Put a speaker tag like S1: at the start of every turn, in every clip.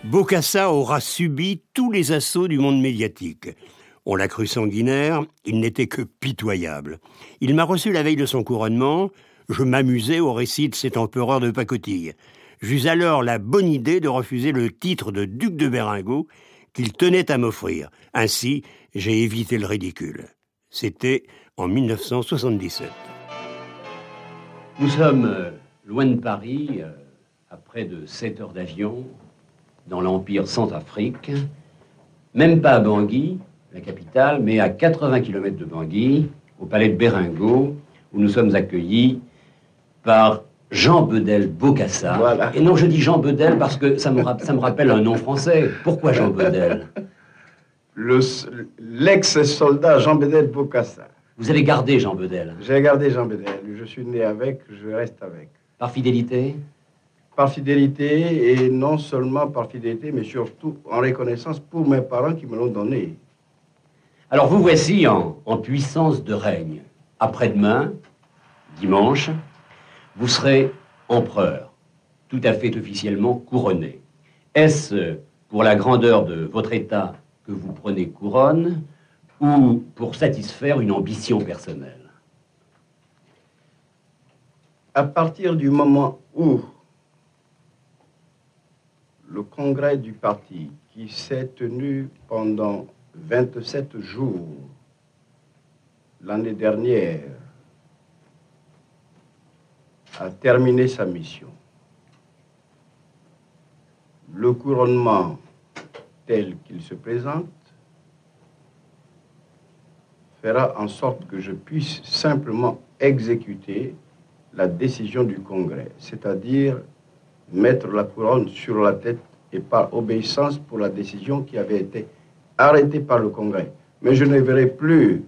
S1: Bokassa aura subi tous les assauts du monde médiatique. On l'a cru sanguinaire, il n'était que pitoyable. Il m'a reçu la veille de son couronnement, je m'amusais au récit de cet empereur de pacotille. J'eus alors la bonne idée de refuser le titre de duc de Béringot qu'il tenait à m'offrir. Ainsi, j'ai évité le ridicule. C'était en 1977.
S2: Nous sommes loin de Paris, à près de 7 heures d'avion, dans l'Empire Centrafrique, même pas à Bangui, la capitale, mais à 80 km de Bangui, au palais de Béringot, où nous sommes accueillis par Jean Bedel Bokassa.
S3: Voilà.
S2: Et non, je dis Jean Bedel parce que ça me rappelle un nom français. Pourquoi Jean Bedel?
S3: L'ex-soldat Jean Bedel Bokassa.
S2: Vous avez gardé Jean Bedel?
S3: J'ai gardé Jean Bedel. Je suis né avec, je reste avec.
S2: Par fidélité?
S3: Par fidélité, et non seulement par fidélité, mais surtout en reconnaissance pour mes parents qui me l'ont donné.
S2: Alors vous voici en puissance de règne. Après-demain, dimanche, vous serez empereur, tout à fait officiellement couronné. Est-ce pour la grandeur de votre État que vous prenez couronne ou pour satisfaire une ambition personnelle?
S3: À partir du moment où le congrès du parti, qui s'est tenu pendant 27 jours l'année dernière, a terminé sa mission, le couronnement tel qu'il se présente fera en sorte que je puisse simplement exécuter la décision du congrès, c'est-à-dire mettre la couronne sur la tête et par obéissance pour la décision qui avait été arrêtée par le congrès. Mais je ne verrai plus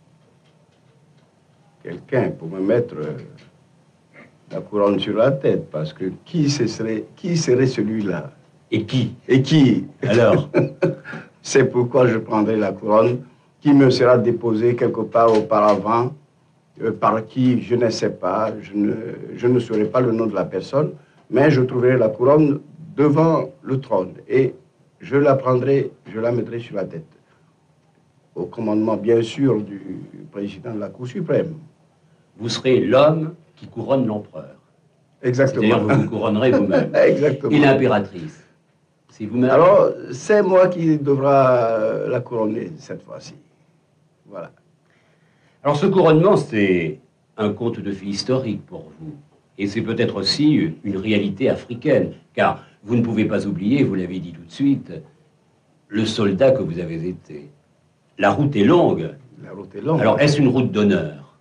S3: quelqu'un pour me mettre la couronne sur la tête, parce que qui serait celui-là?
S2: Et qui?
S3: Et qui?
S2: Alors?
S3: C'est pourquoi je prendrai la couronne qui me sera déposée quelque part auparavant, par qui, je ne sais pas, je ne saurais pas le nom de la personne, mais je trouverai la couronne devant le trône et je la prendrai, je la mettrai sur la tête. Au commandement, bien sûr, du président de la Cour suprême.
S2: Vous serez l'homme qui couronne l'empereur.
S3: Exactement.
S2: C'est-à-dire vous vous couronnerez vous-même.
S3: Exactement.
S2: Et l'impératrice, c'est vous-même?
S3: Alors, c'est moi qui devra la couronner cette fois-ci. Voilà.
S2: Alors ce couronnement, c'est un conte de fées historique pour vous. Et c'est peut-être aussi une réalité africaine, car vous ne pouvez pas oublier, vous l'avez dit tout de suite, le soldat que vous avez été. La route est longue.
S3: La route est longue.
S2: Alors est-ce une route d'honneur?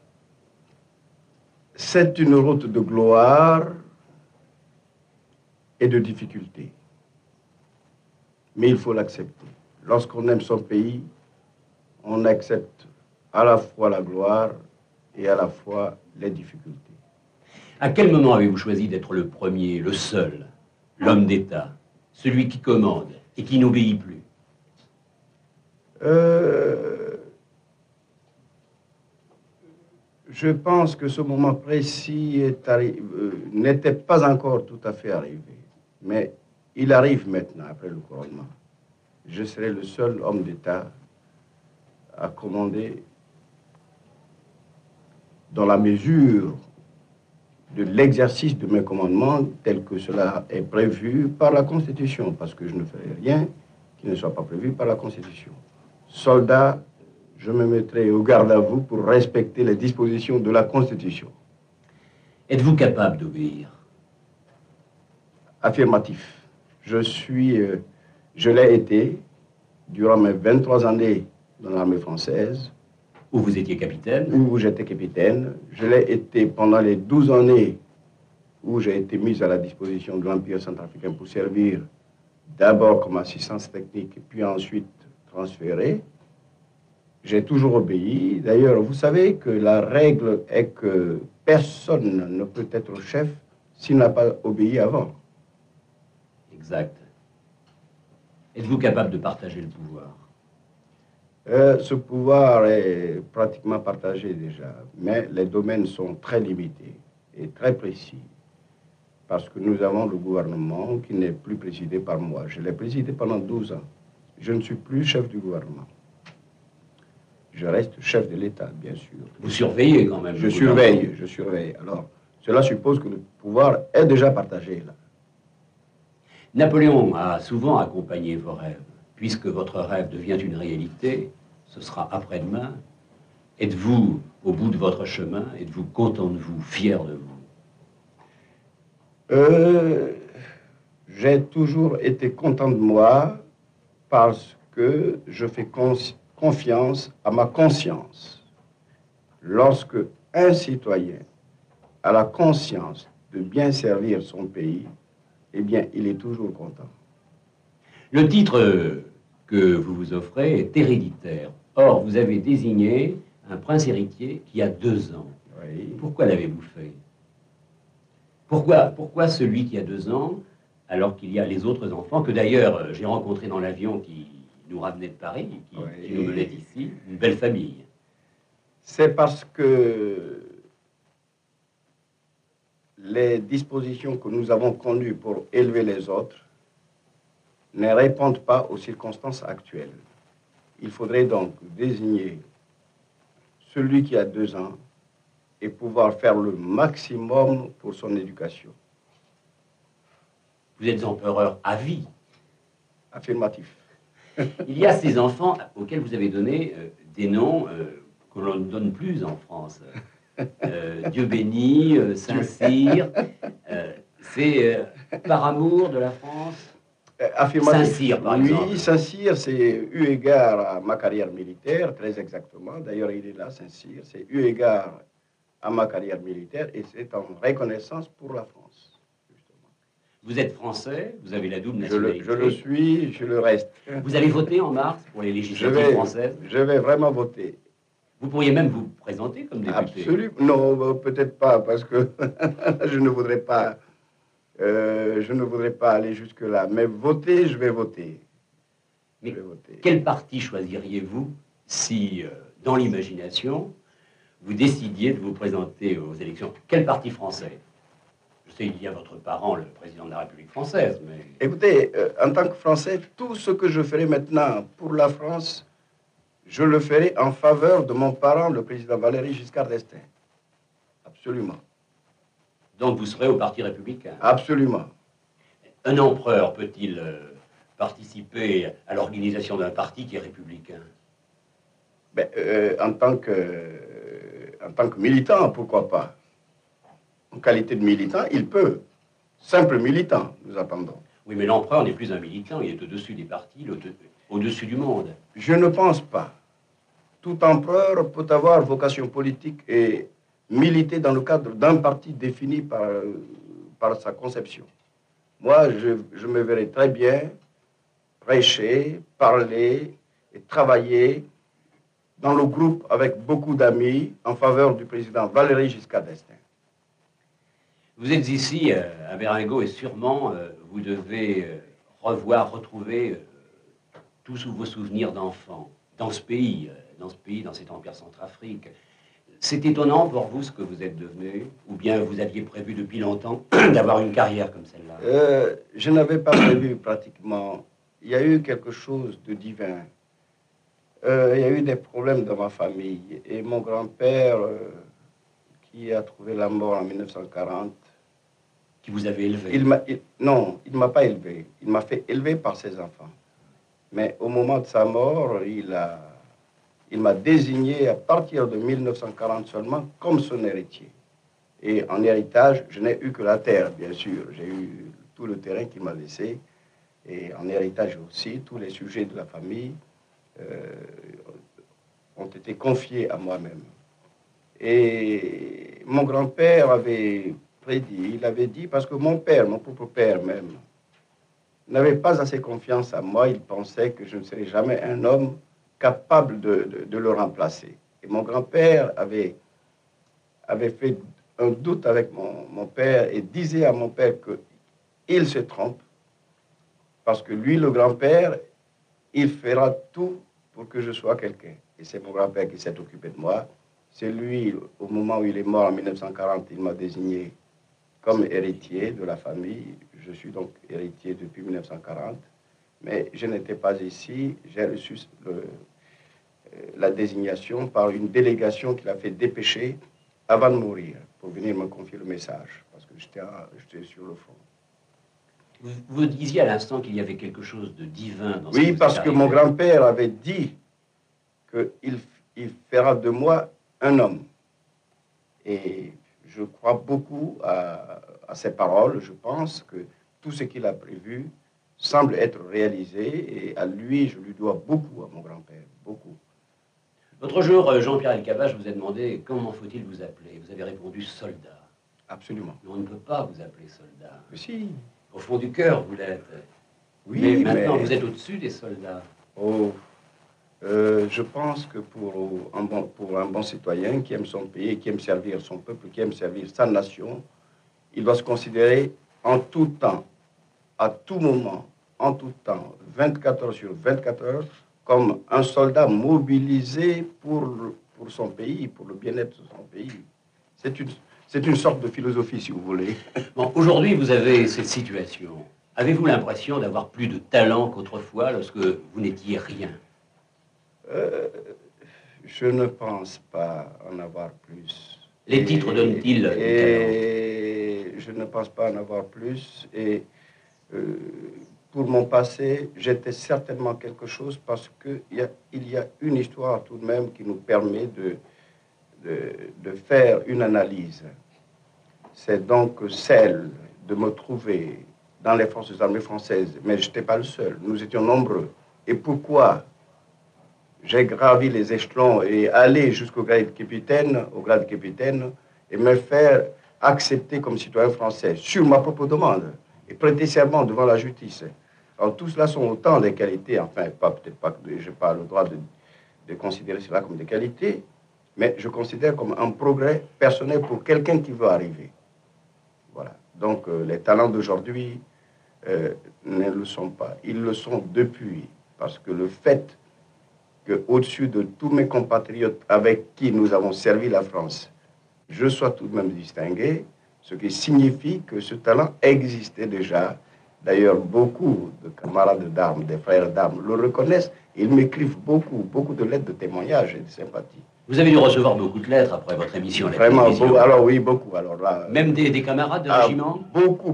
S3: C'est une route de gloire et de difficulté. Mais il faut l'accepter. Lorsqu'on aime son pays, on accepte à la fois la gloire et à la fois les difficultés.
S2: À quel moment avez-vous choisi d'être le premier, le seul, l'homme d'État, celui qui commande et qui n'obéit plus?
S3: Je pense que ce moment précis n'était pas encore tout à fait arrivé. Mais il arrive maintenant, après le couronnement. Je serai le seul homme d'État à commander dans la mesure de l'exercice de mes commandements tel que cela est prévu par la Constitution, parce que je ne ferai rien qui ne soit pas prévu par la Constitution. Soldat, je me mettrai au garde à vous pour respecter les dispositions de la Constitution.
S2: Êtes-vous capable d'obéir?
S3: Affirmatif. Je l'ai été durant mes 23 années dans l'armée française.
S2: Où vous étiez capitaine?
S3: Où j'étais capitaine. Je l'ai été pendant les 12 années où j'ai été mis à la disposition de l'Empire centrafricain pour servir d'abord comme assistance technique, puis ensuite transféré. J'ai toujours obéi. D'ailleurs, vous savez que la règle est que personne ne peut être chef s'il n'a pas obéi avant.
S2: Exact. Êtes-vous capable de partager le pouvoir?
S3: Ce pouvoir est pratiquement partagé déjà, mais les domaines sont très limités et très précis. parce que nous avons le gouvernement qui n'est plus présidé par moi. Je l'ai présidé pendant 12 ans. Je ne suis plus chef du gouvernement. Je reste chef de l'État, bien sûr.
S2: Vous surveillez quand même.
S3: Je surveille, je surveille. Alors, cela suppose que le pouvoir est déjà partagé, là.
S2: Napoléon a souvent accompagné vos rêves. Puisque votre rêve devient une réalité, ce sera après-demain. Êtes-vous au bout de votre chemin? Êtes-vous content de vous, fier de vous?
S3: J'ai toujours été content de moi parce que je fais confiance à ma conscience. Lorsque un citoyen a la conscience de bien servir son pays, eh bien, il est toujours content.
S2: Le titre que vous vous offrez est héréditaire. Or, vous avez désigné un prince héritier qui a 2 ans.
S3: Oui.
S2: Pourquoi l'avez-vous fait? Pourquoi celui qui a 2 ans, alors qu'il y a les autres enfants, que d'ailleurs j'ai rencontré dans l'avion qui nous ramenait de Paris, qui nous menait ici, une belle famille?
S3: C'est parce que les dispositions que nous avons connues pour élever les autres ne répondent pas aux circonstances actuelles. Il faudrait donc désigner celui qui a 2 ans et pouvoir faire le maximum pour son éducation.
S2: Vous êtes empereur à vie.
S3: Affirmatif.
S2: Il y a ces enfants auxquels vous avez donné des noms que l'on ne donne plus en France. Dieu béni, Saint-Cyr, c'est par amour de la France.
S3: Affirmatif.
S2: Saint-Cyr, par exemple.
S3: Oui, Saint-Cyr, c'est eu égard à ma carrière militaire, très exactement. D'ailleurs, il est là, Saint-Cyr. C'est eu égard à ma carrière militaire et c'est en reconnaissance pour la France, justement.
S2: Vous êtes français, vous avez la double nationalité.
S3: Je le suis, je le reste.
S2: Vous allez voter en mars pour les législatives françaises?
S3: Je vais vraiment voter.
S2: Vous pourriez même vous présenter comme député.
S3: Absolument. Non, peut-être pas, parce que je ne voudrais pas aller jusque-là. Mais voter, je vais voter.
S2: Mais quel parti choisiriez-vous si, dans l'imagination, vous décidiez de vous présenter aux élections? Quel parti français? Je sais, il y a votre parent, le président de la République française, mais...
S3: Écoutez, en tant que Français, tout ce que je ferai maintenant pour la France, je le ferai en faveur de mon parent, le président Valéry Giscard d'Estaing. Absolument.
S2: Donc vous serez au Parti républicain?
S3: Absolument.
S2: Un empereur peut-il participer à l'organisation d'un parti qui est républicain?
S3: Ben, en tant que militant, pourquoi pas? En qualité de militant, il peut. Simple militant, nous attendons.
S2: Oui, mais l'empereur n'est plus un militant, il est au-dessus des partis, au-dessus du monde.
S3: Je ne pense pas. Tout empereur peut avoir vocation politique et militer dans le cadre d'un parti défini par sa conception. Moi, je me verrai très bien prêcher, parler et travailler dans le groupe avec beaucoup d'amis en faveur du président Valéry Giscard d'Estaing.
S2: Vous êtes ici à Marengo et sûrement vous devez retrouver tous vos souvenirs d'enfants dans ce pays, dans cet empire Centrafrique. C'est étonnant pour vous ce que vous êtes devenu, ou bien vous aviez prévu depuis longtemps d'avoir une carrière comme celle-là?
S3: Je n'avais pas prévu pratiquement. Il y a eu quelque chose de divin. Il y a eu des problèmes dans ma famille et mon grand-père qui a trouvé la mort en 1940.
S2: Qui vous avait élevé?
S3: Non, il ne m'a pas élevé. Il m'a fait élever par ses enfants. Mais au moment de sa mort, il m'a désigné à partir de 1940 seulement comme son héritier. Et en héritage, je n'ai eu que la terre, bien sûr. J'ai eu tout le terrain qu'il m'a laissé. Et en héritage aussi, tous les sujets de la famille ont été confiés à moi-même. Et mon grand-père avait prédit, il avait dit, parce que mon père, mon propre père même, n'avait pas assez confiance en moi. Il pensait que je ne serais jamais un homme capable de le remplacer. Et mon grand-père avait fait un doute avec mon père et disait à mon père qu'il se trompe parce que lui, le grand-père, il fera tout pour que je sois quelqu'un. Et c'est mon grand-père qui s'est occupé de moi. C'est lui, au moment où il est mort en 1940, il m'a désigné comme héritier de la famille. Je suis donc héritier depuis 1940, mais je n'étais pas ici. J'ai reçu la désignation par une délégation qu'il a fait dépêcher avant de mourir pour venir me confier le message, parce que j'étais sur le front.
S2: Vous disiez à l'instant qu'il y avait quelque chose de divin dans ce
S3: Oui,
S2: qui vous
S3: parce
S2: est
S3: que mon
S2: arrivé.
S3: grand-père avait dit qu'il fera de moi un homme. Et je crois beaucoup à ses paroles. Je pense que tout ce qu'il a prévu semble être réalisé. Et à lui, je lui dois beaucoup, à mon grand-père, beaucoup.
S2: L'autre jour, Jean-Pierre Elkabbach vous a demandé comment faut-il vous appeler. Vous avez répondu soldat.
S3: Absolument.
S2: Mais on ne peut pas vous appeler soldat.
S3: Mais si.
S2: Au fond du cœur, vous l'êtes.
S3: Oui,
S2: mais maintenant,
S3: mais...
S2: vous êtes au-dessus des soldats.
S3: Oh, je pense que pour un bon citoyen qui aime son pays, qui aime servir son peuple, qui aime servir sa nation, il doit se considérer en tout temps, à tout moment, en tout temps, 24 heures sur 24 heures, comme un soldat mobilisé pour son pays, pour le bien-être de son pays. C'est une sorte de philosophie, si vous voulez.
S2: Bon, aujourd'hui, vous avez cette situation. Avez-vous l'impression d'avoir plus de talent qu'autrefois lorsque vous n'étiez rien?
S3: Je ne pense pas en avoir plus.
S2: Les titres donnent-ils du talent?
S3: Et je ne pense pas en avoir plus. Et pour mon passé, j'étais certainement quelque chose parce qu'il y a une histoire tout de même qui nous permet de faire une analyse. C'est donc celle de me trouver dans les forces armées françaises. Mais je n'étais pas le seul, nous étions nombreux. Et pourquoi j'ai gravi les échelons et allé jusqu'au grade de capitaine, et me faire accepter comme citoyen français sur ma propre demande et prêter serment devant la justice. Alors tout cela sont autant des qualités, enfin peut-être pas que je n'ai pas le droit de considérer cela comme des qualités, mais je considère comme un progrès personnel pour quelqu'un qui veut arriver. Voilà. Donc les talents d'aujourd'hui ne le sont pas. Ils le sont depuis, parce que le fait qu'au-dessus de tous mes compatriotes avec qui nous avons servi la France, je sois tout de même distingué, ce qui signifie que ce talent existait déjà. D'ailleurs, beaucoup de camarades d'armes, des frères d'armes, le reconnaissent. Ils m'écrivent beaucoup de lettres de témoignages et de sympathie.
S2: Vous avez dû recevoir beaucoup de lettres après votre émission à la
S3: Vraiment,
S2: télévision.
S3: beaucoup. Alors oui, beaucoup. Alors là,
S2: même des camarades de régiment?
S3: Beaucoup.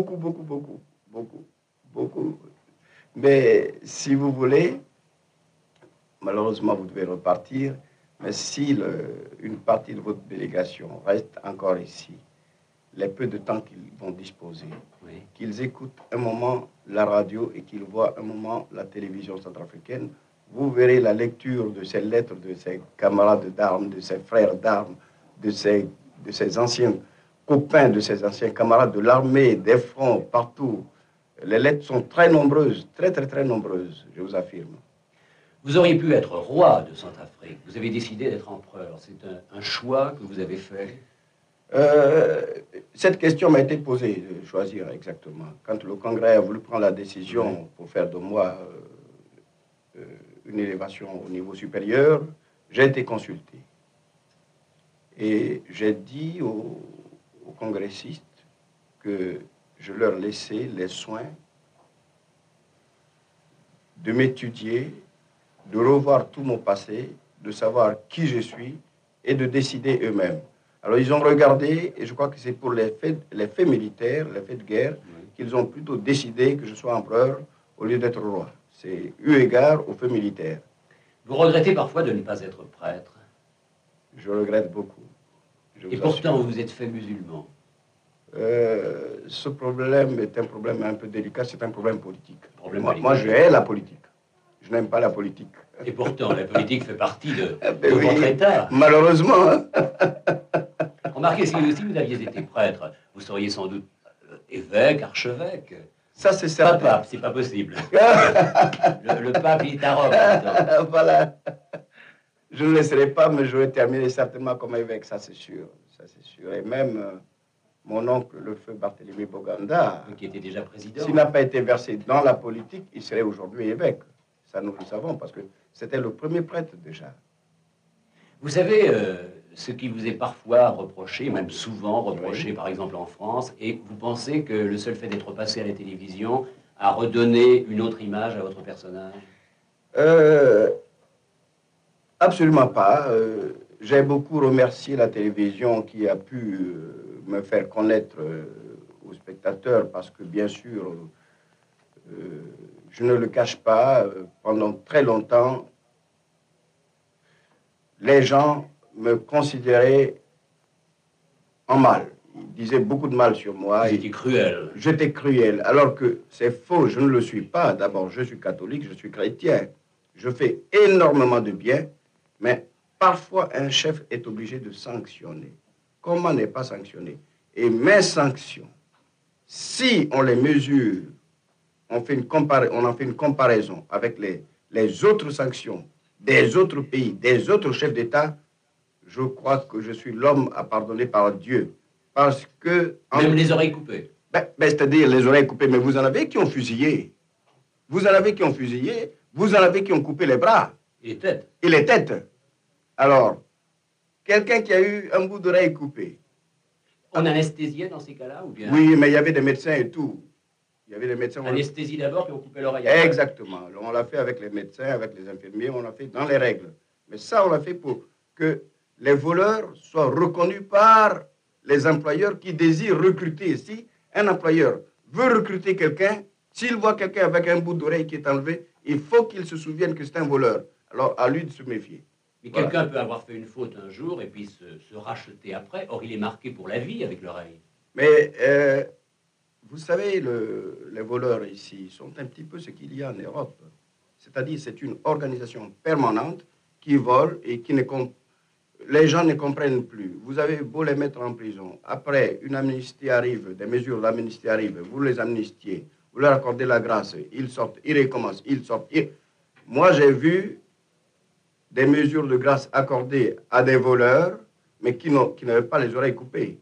S3: Mais si vous voulez, malheureusement, vous devez repartir. Mais si une partie de votre délégation reste encore ici, les peu de temps qu'ils vont disposer, oui, qu'ils écoutent un moment la radio et qu'ils voient un moment la télévision centrafricaine, vous verrez la lecture de ces lettres de ces camarades d'armes, de ces frères d'armes, de ces anciens copains, de ces anciens camarades de l'armée, des fronts, partout. Les lettres sont très nombreuses, très nombreuses, je vous affirme.
S2: Vous auriez pu être roi de Centrafrique. Vous avez décidé d'être empereur. C'est un choix que vous avez fait?
S3: Cette question m'a été posée, de choisir exactement. Quand le Congrès a voulu prendre la décision pour faire de moi une élévation au niveau supérieur, j'ai été consulté. Et j'ai dit aux congressistes que je leur laissais les soins de m'étudier, de revoir tout mon passé, de savoir qui je suis et de décider eux-mêmes. Alors ils ont regardé, et je crois que c'est pour les faits militaires, les faits de guerre, qu'ils ont plutôt décidé que je sois empereur au lieu d'être roi. C'est eu égard aux faits militaires.
S2: Vous regrettez parfois de ne pas être prêtre?
S3: Je regrette beaucoup.
S2: Et pourtant, vous êtes fait musulman.
S3: Ce problème est un problème un peu délicat, c'est un problème politique.
S2: Moi,
S3: je hais la politique. Je n'aime pas la politique.
S2: Et pourtant, la politique fait partie de votre État.
S3: Malheureusement.
S2: Remarquez, si vous aviez été prêtre, vous seriez sans doute évêque, archevêque.
S3: Ça, c'est certain.
S2: Pas pape, c'est pas possible. le pape, il est à Rome.
S3: Voilà. Je ne le serai pas, mais j'aurais terminé certainement comme évêque, ça c'est sûr. Ça, c'est sûr. Et même mon oncle, le feu Barthélemy Boganda,
S2: qui était déjà président,
S3: s'il n'a pas été versé dans la politique, il serait aujourd'hui évêque. Ça, nous le savons, parce que c'était le premier prêtre déjà.
S2: Vous savez, ce qui vous est parfois reproché, même souvent reproché,
S3: Oui.
S2: par exemple en France, et vous pensez que le seul fait d'être passé à la télévision a redonné une autre image à votre personnage?
S3: Euh, Absolument pas. J'ai beaucoup remercié la télévision qui a pu me faire connaître aux spectateurs parce que, bien sûr, je ne le cache pas, pendant très longtemps, les gens me considéraient en mal. Ils disaient beaucoup de mal sur moi.
S2: Vous étiez cruel.
S3: J'étais cruel, alors que c'est faux, je ne le suis pas. D'abord, je suis catholique, je suis chrétien. Je fais énormément de bien, mais parfois un chef est obligé de sanctionner. Comment ne pas sanctionner? Et mes sanctions, si on les mesure, on en fait une comparaison avec les autres sanctions des autres pays, des autres chefs d'État, je crois que je suis l'homme à pardonner par Dieu. Parce que...
S2: Même les oreilles coupées.
S3: C'est-à-dire les oreilles coupées, mais vous en avez qui ont fusillé. Vous en avez qui ont fusillé, vous en avez qui ont coupé les bras.
S2: Et les têtes.
S3: Et les têtes. Alors, quelqu'un qui a eu un bout d'oreille coupé.
S2: On anesthésiait dans ces cas-là ou bien?
S3: Oui, mais il y avait des médecins et tout. Il y avait des médecins.
S2: Anesthésie d'abord, puis on coupait l'oreille.
S3: Exactement. On l'a fait avec les médecins, avec les infirmiers, on l'a fait dans les règles. Mais ça, on l'a fait pour que les voleurs soient reconnus par les employeurs qui désirent recruter. Si un employeur veut recruter quelqu'un, s'il voit quelqu'un avec un bout d'oreille qui est enlevé, il faut qu'il se souvienne que c'est un voleur. Alors, à lui de se méfier.
S2: Mais voilà. Quelqu'un peut avoir fait une faute un jour et puis se racheter après. Or, il est marqué pour la vie avec l'oreille.
S3: Mais, vous savez, les voleurs ici sont un petit peu ce qu'il y a en Europe. C'est-à-dire, c'est une organisation permanente qui vole et qui ne comprend. Les gens ne comprennent plus. Vous avez beau les mettre en prison. Après, une amnistie arrive, des mesures d'amnistie arrivent, vous les amnistiez, vous leur accordez la grâce, ils sortent, ils recommencent, ils sortent. Moi, j'ai vu des mesures de grâce accordées à des voleurs, mais qui n'avaient pas les oreilles coupées.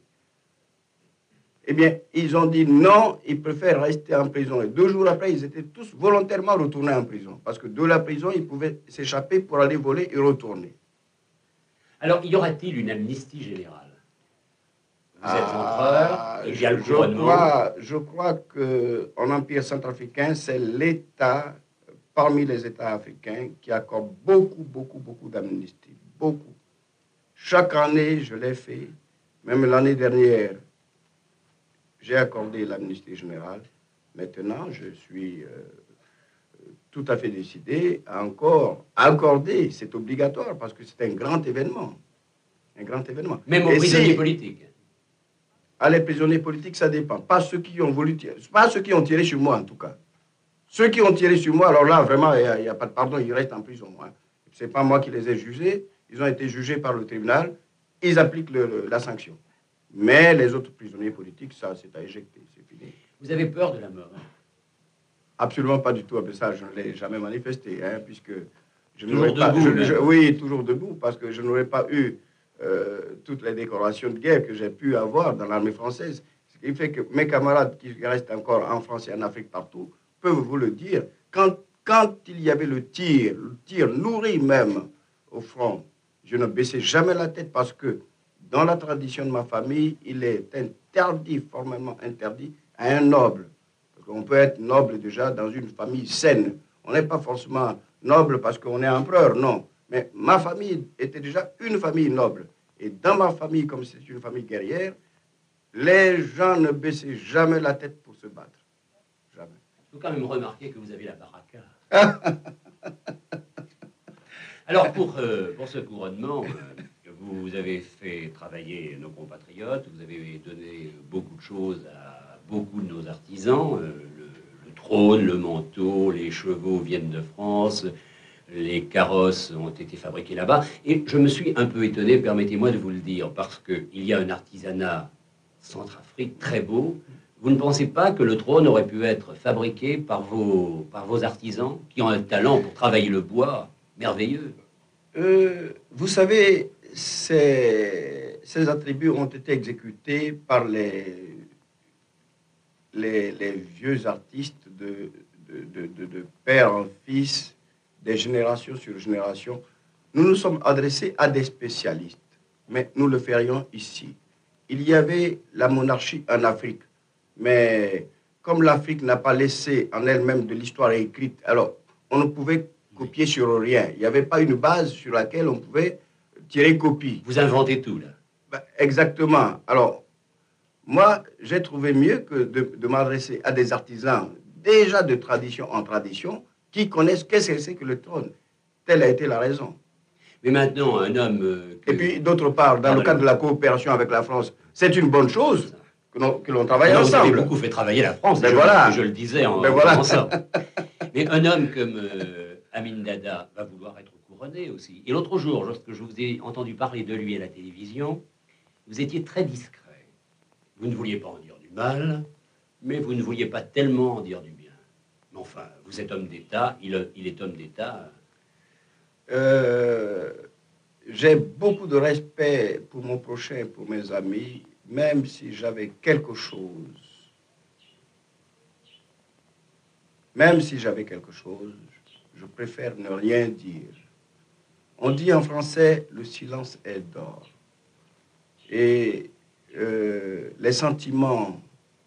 S3: Eh bien, ils ont dit non, ils préfèrent rester en prison. Et 2 jours après, ils étaient tous volontairement retournés en prison. Parce que de la prison, ils pouvaient s'échapper pour aller voler et retourner.
S2: Alors, y aura-t-il une amnistie générale? Vous êtes empereur, il y a le gouvernement.
S3: Je crois qu'en Empire centrafricain, c'est l'État, parmi les États africains, qui accorde beaucoup d'amnistie. Beaucoup. Chaque année, je l'ai fait. Même l'année dernière, j'ai accordé l'amnistie générale. Maintenant, je suis tout à fait décidé à encore accorder. C'est obligatoire parce que c'est un grand événement. Un grand événement.
S2: Même aux prisonniers politiques.
S3: À les prisonniers politiques, ça dépend. Pas ceux qui ont voulu tirer. Pas ceux qui ont tiré sur moi, en tout cas. Ceux qui ont tiré sur moi, alors là, vraiment, il n'y a pas de pardon, ils restent en prison. Hein. Ce n'est pas moi qui les ai jugés. Ils ont été jugés par le tribunal. Ils appliquent la sanction. Mais les autres prisonniers politiques, ça, c'est à éjecter. C'est fini.
S2: Vous avez peur de la mort?
S3: Absolument pas du tout. Ça, je ne l'ai jamais manifesté, hein, puisque je
S2: n'aurais pas...
S3: Oui, toujours debout, parce que je n'aurais pas eu toutes les décorations de guerre que j'ai pu avoir dans l'armée française. Ce qui fait que mes camarades qui restent encore en France et en Afrique partout peuvent vous le dire. Quand il y avait le tir nourri même au front, je ne baissais jamais la tête parce que dans la tradition de ma famille, il est interdit, formellement interdit, à un noble. On peut être noble déjà dans une famille saine. On n'est pas forcément noble parce qu'on est empereur, non. Mais ma famille était déjà une famille noble. Et dans ma famille, comme c'est une famille guerrière, les gens ne baissaient jamais la tête pour se battre. Jamais.
S2: Il faut quand même remarquer que vous avez la baraka. Alors, pour ce couronnement, vous avez fait travailler nos compatriotes, vous avez donné beaucoup de choses à beaucoup de nos artisans, le trône, le manteau, les chevaux viennent de France, les carrosses ont été fabriqués là-bas. Et je me suis un peu étonné, permettez-moi de vous le dire, parce qu'il y a un artisanat Centrafrique très beau. Vous ne pensez pas que le trône aurait pu être fabriqué par vos artisans qui ont un talent pour travailler le bois merveilleux?
S3: Vous savez, ces attributs ont été exécutés par les vieux artistes de père en fils, des générations sur génération. nous nous sommes adressés à des spécialistes, mais nous le ferions ici. Il y avait la monarchie en Afrique, mais comme l'Afrique n'a pas laissé en elle-même de l'histoire écrite, alors on ne pouvait copier sur rien. Il n'y avait pas une base sur laquelle on pouvait tirer copie.
S2: Vous inventez tout, là.
S3: Ben, exactement. Alors, moi, j'ai trouvé mieux que de m'adresser à des artisans déjà de tradition en tradition qui connaissent qu'est-ce que c'est que le trône. Telle a été la raison.
S2: Mais maintenant, un homme...
S3: Et puis, d'autre part, dans le cadre de la coopération avec la France, c'est une bonne chose que l'on travaille ensemble.
S2: Vous avez beaucoup fait travailler la France,
S3: ben voilà.
S2: Je le disais en
S3: voilà.
S2: commençant. Mais un homme comme Amin Dada va vouloir être couronné aussi. Et l'autre jour, lorsque je vous ai entendu parler de lui à la télévision, vous étiez très discret. Vous ne vouliez pas en dire du mal, mais vous ne vouliez pas tellement en dire du bien. Mais enfin, vous êtes homme d'État, il est homme d'État.
S3: J'ai beaucoup de respect pour mon prochain, pour mes amis, même si j'avais quelque chose. Même si j'avais quelque chose, je préfère ne rien dire. On dit en français, le silence est d'or. Et les sentiments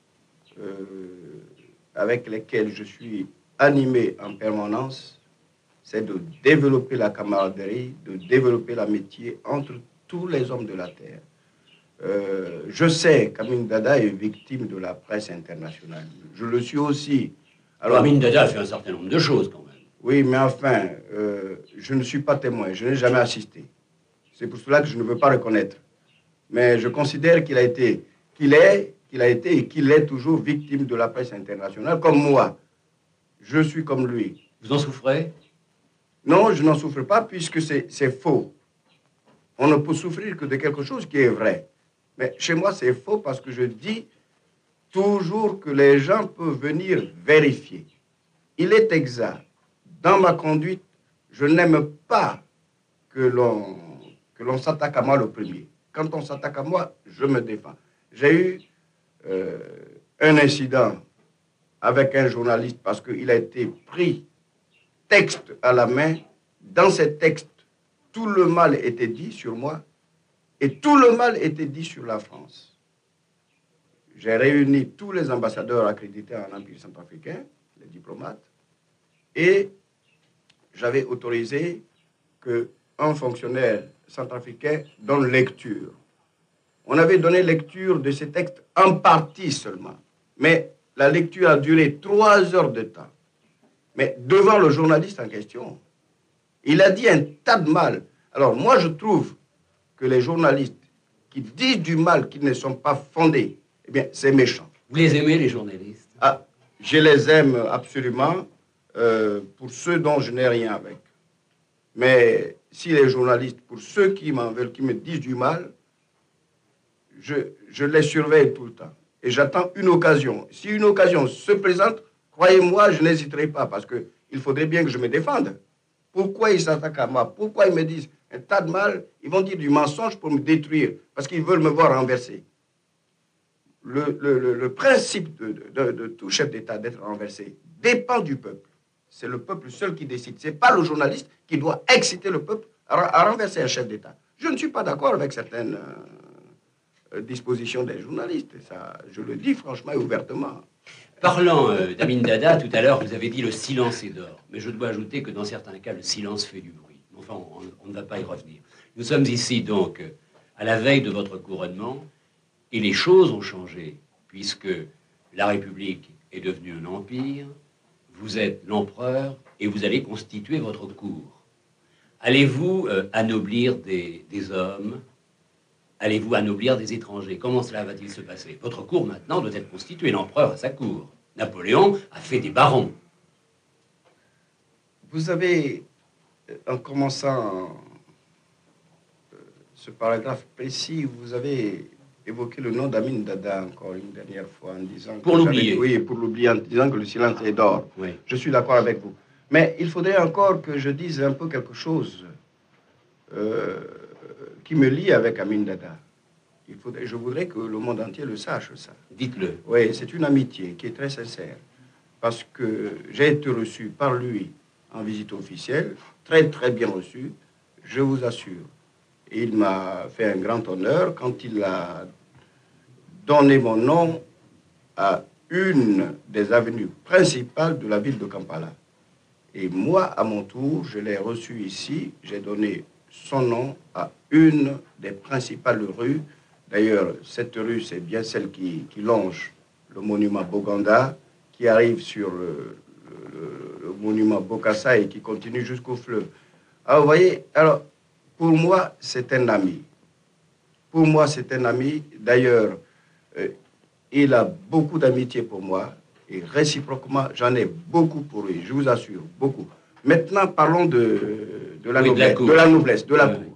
S3: avec lesquels je suis animé en permanence, c'est de développer la camaraderie, de développer l'amitié entre tous les hommes de la Terre. Je sais qu'Amin Dada est victime de la presse internationale. Je le suis aussi.
S2: Alors, Amin Dada a fait un certain nombre de choses quand même.
S3: Oui, mais enfin, je ne suis pas témoin, je n'ai jamais assisté. C'est pour cela que je ne veux pas reconnaître. Mais je considère qu'il a été et qu'il est toujours victime de la presse internationale, comme moi. Je suis comme lui.
S2: Vous en souffrez?
S3: Non, je n'en souffre pas puisque c'est faux. On ne peut souffrir que de quelque chose qui est vrai. Mais chez moi, c'est faux parce que je dis toujours que les gens peuvent venir vérifier. Il est exact. Dans ma conduite, je n'aime pas que l'on s'attaque à moi le premier. Quand on s'attaque à moi, je me défends. J'ai eu un incident avec un journaliste parce qu'il a été pris texte à la main. Dans ces textes, tout le mal était dit sur moi et tout le mal était dit sur la France. J'ai réuni tous les ambassadeurs accrédités en Empire centrafricain, les diplomates, et j'avais autorisé qu'un fonctionnaire centrafricain donne lecture. On avait donné lecture de ces textes en partie seulement, mais la lecture a duré 3 heures de temps. Mais devant le journaliste en question, il a dit un tas de mal. Alors moi, je trouve que les journalistes qui disent du mal qui ne sont pas fondés, eh bien, c'est méchant.
S2: Vous les aimez, les journalistes?
S3: Ah, je les aime absolument pour ceux dont je n'ai rien avec. Mais si les journalistes, pour ceux qui m'en veulent, qui me disent du mal, je les surveille tout le temps. Et j'attends une occasion. Si une occasion se présente, croyez-moi, je n'hésiterai pas parce qu'il faudrait bien que je me défende. Pourquoi ils s'attaquent à moi? Pourquoi ils me disent un tas de mal? Ils vont dire du mensonge pour me détruire parce qu'ils veulent me voir renversé. Le principe de tout chef d'État d'être renversé dépend du peuple. C'est le peuple seul qui décide. Ce n'est pas le journaliste qui doit exciter le peuple à renverser un chef d'État. Je ne suis pas d'accord avec certaines dispositions des journalistes. Ça, je le dis franchement et ouvertement.
S2: Parlant d'Amin Dada, tout à l'heure, vous avez dit le silence est d'or. Mais je dois ajouter que dans certains cas, le silence fait du bruit. Enfin, on ne va pas y revenir. Nous sommes ici, donc, à la veille de votre couronnement, et les choses ont changé, puisque la République est devenue un empire, vous êtes l'empereur, et vous allez constituer votre cour. Allez-vous anoblir des hommes? Allez-vous anoblir des étrangers? Comment cela va-t-il se passer? Votre cour, maintenant, doit être constituée. L'empereur a sa cour. Napoléon a fait des barons.
S3: Vous avez, en commençant ce paragraphe précis, vous avez évoqué le nom d'Amin Dada encore une dernière fois en disant...
S2: Pour l'oublier.
S3: Oui, pour l'oublier, en disant que le silence est d'or.
S2: Oui.
S3: Je suis d'accord avec vous. Mais il faudrait encore que je dise un peu quelque chose qui me lie avec Amin Dada. Je voudrais que le monde entier le sache, ça.
S2: Dites-le.
S3: Oui, c'est une amitié qui est très sincère. Parce que j'ai été reçu par lui en visite officielle, très très bien reçu. je vous assure. Et il m'a fait un grand honneur quand il a donné mon nom à une des avenues principales de la ville de Kampala. Et moi, à mon tour, je l'ai reçu ici, j'ai donné son nom à une des principales rues. D'ailleurs, cette rue, c'est bien celle qui longe le monument Boganda, qui arrive sur le monument Bokassa et qui continue jusqu'au fleuve. Alors, vous voyez, alors, pour moi, c'est un ami. Pour moi, c'est un ami. D'ailleurs, il a beaucoup d'amitié pour moi. Et réciproquement, j'en ai beaucoup pour lui, je vous assure, beaucoup. Maintenant, parlons de la noblesse, de la noblesse, de la cour.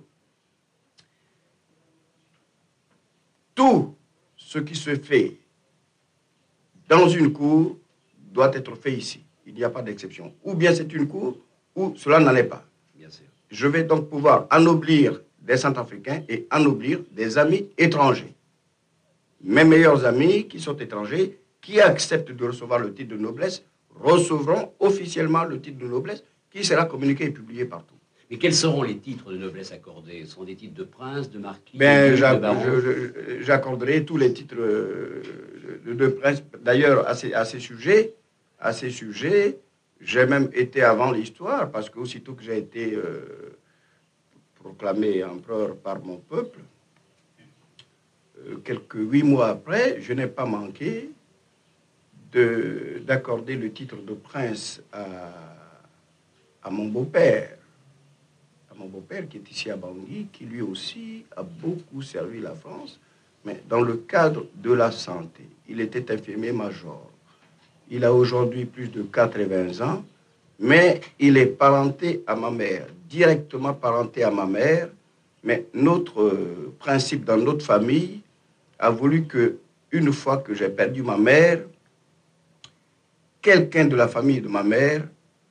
S3: Tout ce qui se fait dans une cour doit être fait ici. Il n'y a pas d'exception. Ou bien c'est une cour, ou cela n'en est pas.
S2: Bien sûr.
S3: Je vais donc pouvoir ennoblir des Centrafricains et ennoblir des amis étrangers. Mes meilleurs amis qui sont étrangers, qui acceptent de recevoir le titre de noblesse, recevront officiellement le titre de noblesse qui sera communiqué et publié partout.
S2: Mais quels seront les titres de noblesse accordés? Ce seront des titres de prince, de marquis,
S3: Ben,
S2: de baron?
S3: j'accorderai tous les titres de prince. D'ailleurs, à ces sujets, j'ai même été avant l'histoire, parce qu'aussitôt que j'ai été proclamé empereur par mon peuple, quelques 8 mois après, je n'ai pas manqué d'accorder le titre de prince à mon beau-père. À mon beau-père qui est ici à Bangui, qui lui aussi a beaucoup servi la France, mais dans le cadre de la santé. Il était infirmier-major. Il a aujourd'hui plus de 80 ans, mais il est parenté à ma mère, directement parenté à ma mère. Mais notre principe dans notre famille a voulu que, une fois que j'ai perdu ma mère, quelqu'un de la famille de ma mère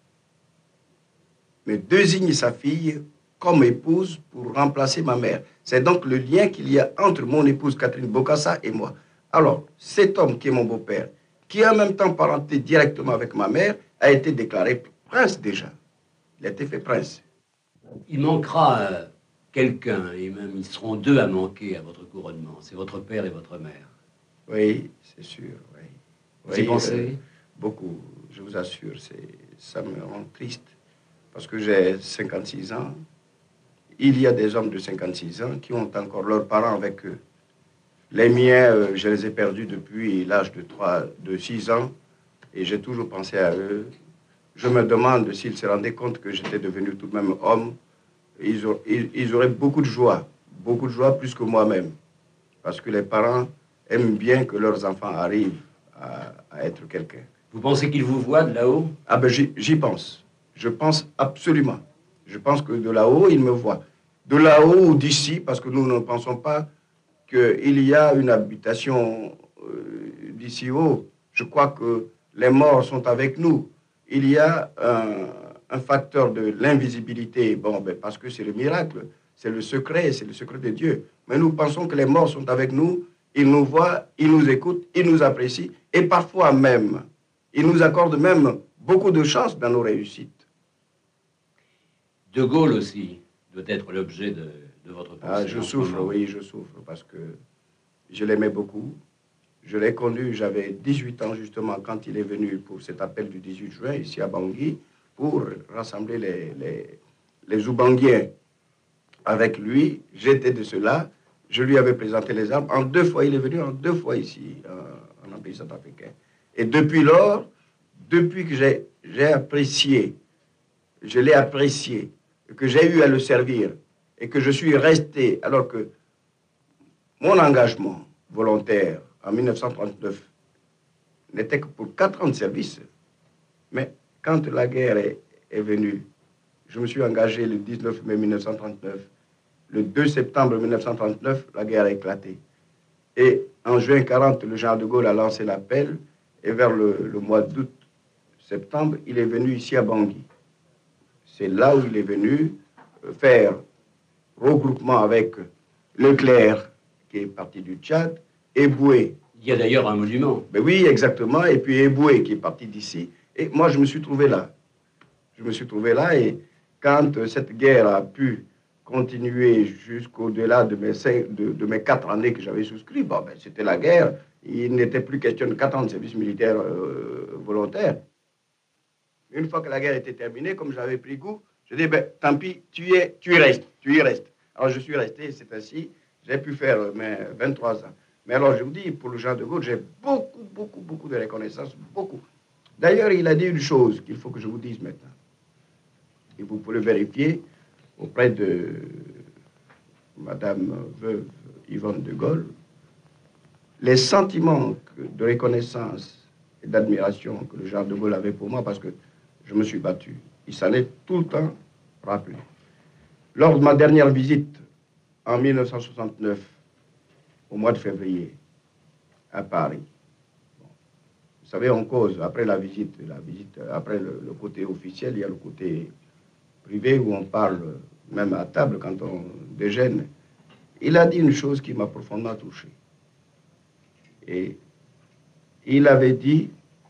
S3: me désigne sa fille comme épouse pour remplacer ma mère. C'est donc le lien qu'il y a entre mon épouse Catherine Bokassa et moi. Alors, cet homme qui est mon beau-père, qui est en même temps parenté directement avec ma mère, a été déclaré prince déjà. Il a été fait prince.
S2: Il manquera quelqu'un, et même ils seront 2 à manquer à votre couronnement. C'est votre père et votre mère.
S3: Oui, c'est sûr. Oui.
S2: Vous y pensez?
S3: Beaucoup, je vous assure. Ça me rend triste. Parce que j'ai 56 ans. Il y a des hommes de 56 ans qui ont encore leurs parents avec eux. Les miens, je les ai perdus depuis l'âge de 6 ans. Et j'ai toujours pensé à eux. Je me demande s'ils se rendaient compte que j'étais devenu tout de même homme. Ils auraient beaucoup de joie plus que moi-même. Parce que les parents aiment bien que leurs enfants arrivent à être quelqu'un.
S2: Vous pensez qu'ils vous voient de là-haut?
S3: Ah ben j'y pense. Je pense absolument. Je pense que de là-haut, ils me voient. De là-haut ou d'ici, parce que nous ne pensons pas qu'il y a une habitation d'ici haut. Je crois que les morts sont avec nous. Il y a un facteur de l'invisibilité, bon, ben, parce que c'est le miracle, c'est le secret de Dieu. Mais nous pensons que les morts sont avec nous, ils nous voient, ils nous écoutent, ils nous apprécient, et parfois même, ils nous accordent même beaucoup de chance dans nos réussites.
S2: De Gaulle aussi doit être l'objet de votre pensée.
S3: Ah, je souffre, oui, je souffre, parce que je l'aimais beaucoup. Je l'ai connu, j'avais 18 ans justement quand il est venu pour cet appel du 18 juin ici à Bangui pour rassembler les Oubanguiens. Avec lui, j'étais de cela. Je lui avais présenté les armes. En 2 fois, il est venu en 2 fois ici, en pays centrafricain. Et depuis lors, depuis que j'ai apprécié, je l'ai apprécié, que j'ai eu à le servir et que je suis resté, alors que mon engagement volontaire en 1939 n'était que pour 4 ans de service. Mais quand la guerre est venue, je me suis engagé le 19 mai 1939. Le 2 septembre 1939, la guerre a éclaté. Et en juin 40, le général de Gaulle a lancé l'appel. Et vers le mois d'août, septembre, il est venu ici à Bangui. C'est là où il est venu faire regroupement avec Leclerc, qui est parti du Tchad, Eboué.
S2: Il y a d'ailleurs un monument.
S3: Ben oui, exactement. Et puis Eboué, qui est parti d'ici. Et moi, je me suis trouvé là. Je me suis trouvé là et quand cette guerre a pu continué jusqu'au-delà de de mes 4 années que j'avais souscrit. Bon, ben, c'était la guerre. Il n'était plus question de 4 ans de service militaire volontaire. Une fois que la guerre était terminée, comme j'avais pris goût, je dis, ben, tant pis, tu y restes. Alors je suis resté, c'est ainsi, j'ai pu faire mes 23 ans. Mais alors je vous dis, pour le Jean de Gaulle, j'ai beaucoup de reconnaissance, beaucoup. D'ailleurs, il a dit une chose qu'il faut que je vous dise maintenant. Et vous pouvez vérifier auprès de Madame veuve Yvonne de Gaulle, les sentiments de reconnaissance et d'admiration que le Jean de Gaulle avait pour moi, parce que je me suis battu. Il s'en est tout le temps rappelé. Lors de ma dernière visite en 1969, au mois de février, à Paris, vous savez, on cause après la visite après le côté officiel, il y a le côté privé où on parle même à table quand on déjeune. Il a dit une chose qui m'a profondément touché. Et il avait dit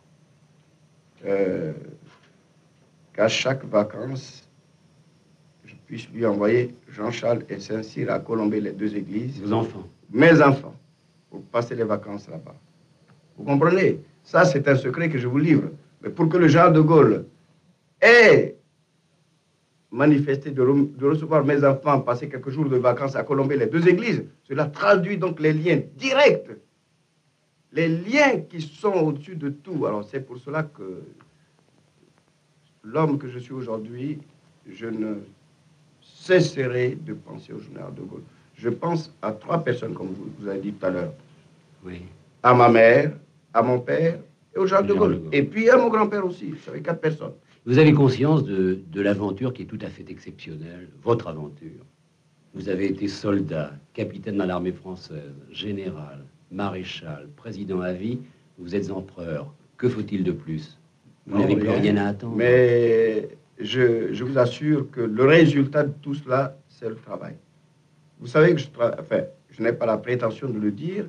S3: qu'à chaque vacances, je puisse lui envoyer Jean-Charles et Saint-Cyr à Colombey, les 2 églises.
S2: Vos enfants.
S3: Mes enfants, pour passer les vacances là-bas. Vous comprenez? Ça, c'est un secret que je vous livre. Mais pour que le Jean de Gaulle ait manifesté de recevoir mes enfants, passer quelques jours de vacances à Colombey, les 2 églises, cela traduit donc les liens directs, les liens qui sont au-dessus de tout. Alors c'est pour cela que l'homme que je suis aujourd'hui, je ne cesserai de penser au général de Gaulle. Je pense à 3 personnes, comme vous avez dit tout à l'heure.
S2: Oui.
S3: À ma mère, à mon père et au Charles de Gaulle. Et puis à mon grand-père aussi. Ça fait 4 personnes.
S2: Vous avez conscience de l'aventure qui est tout à fait exceptionnelle, votre aventure. Vous avez été soldat, capitaine dans l'armée française, général, maréchal, président à vie, vous êtes empereur. Que faut-il de plus? Vous n'avez plus rien à attendre.
S3: Mais je vous assure que le résultat de tout cela, c'est le travail. Vous savez que je n'ai pas la prétention de le dire,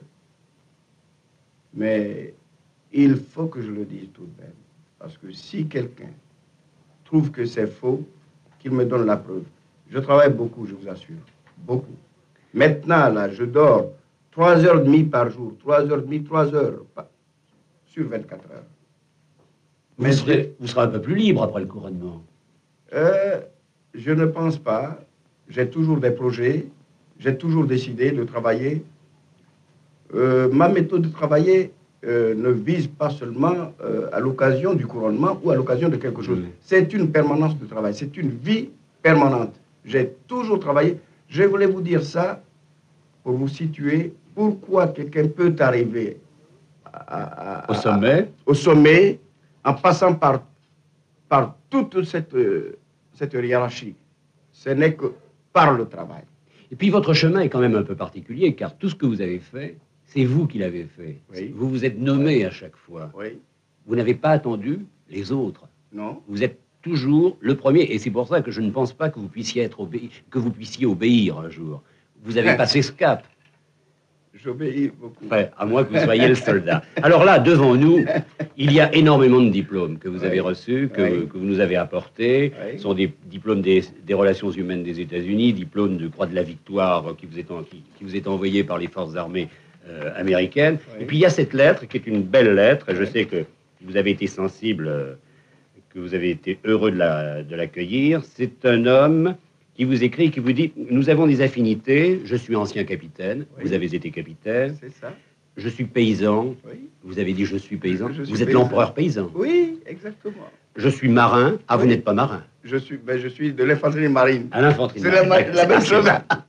S3: mais il faut que je le dise tout de même. Parce que si quelqu'un trouve que c'est faux, qu'il me donne la preuve. Je travaille beaucoup, je vous assure. Beaucoup. Maintenant, là, je dors 3h30 par jour. 3h30, 3 heures sur 24 heures.
S2: Vous serez un peu plus libre après le couronnement.
S3: Je ne pense pas. J'ai toujours des projets. J'ai toujours décidé de travailler. Ma méthode de travailler ne vise pas seulement à l'occasion du couronnement ou à l'occasion de quelque chose. C'est une permanence de travail. C'est une vie permanente. J'ai toujours travaillé. Je voulais vous dire ça pour vous situer. Pourquoi quelqu'un peut arriver au sommet en passant par toute cette hiérarchie. Ce n'est que par le travail.
S2: Et puis votre chemin est quand même un peu particulier, car tout ce que vous avez fait, c'est vous qui l'avez fait.
S3: Oui.
S2: Vous vous êtes nommé à chaque fois.
S3: Oui.
S2: Vous n'avez pas attendu les autres.
S3: Non.
S2: Vous êtes toujours le premier, et c'est pour ça que je ne pense pas que vous puissiez obéir un jour. Vous avez passé ce cap.
S3: J'obéis beaucoup.
S2: Ouais, à moins que vous soyez le soldat. Alors là, devant nous, il y a énormément de diplômes que vous avez reçus, que vous nous avez apportés. Ce sont des diplômes des relations humaines des États-Unis, diplômes de Croix de la Victoire qui vous est envoyé par les forces armées américaines. Et puis il y a cette lettre qui est une belle lettre. Je sais que vous avez été sensible, que vous avez été heureux de l'accueillir. C'est un homme qui vous écrit, qui vous dit « Nous avons des affinités, je suis ancien capitaine, vous avez été capitaine,
S3: c'est ça.
S2: Je suis paysan, vous avez dit « Je suis paysan », vous êtes
S3: paysan.
S2: l'empereur paysan.
S3: Oui, exactement.
S2: Je suis marin, vous n'êtes pas marin.
S3: Je suis de l'infanterie marine.
S2: À l'infanterie
S3: marine. C'est la même chose.